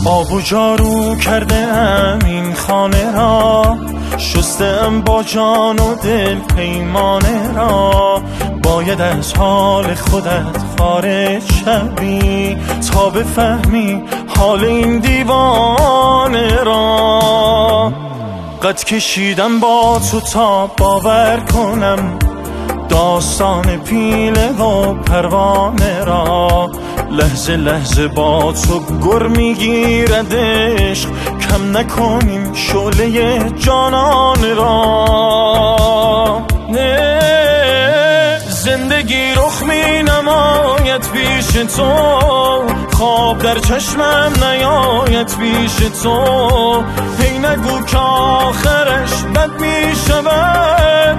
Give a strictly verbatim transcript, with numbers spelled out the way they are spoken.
آب و جارو کرده ام این خانه را، شستم با جان و دل پیمانه را. باید از حال خودت خارج شوی تا بفهمی حال این دیوانه را. قد کشیدم با تو تا باور کنم داستان پیله و پروانه را. لحظه لحظه با تو گر میگیرد عشق، کم نکنیم شعله جانانه را. نه زندگی رخ می نماید پیش تو، خواب در چشمم نیاید پیش تو. هی نگو که آخرش بد می شود،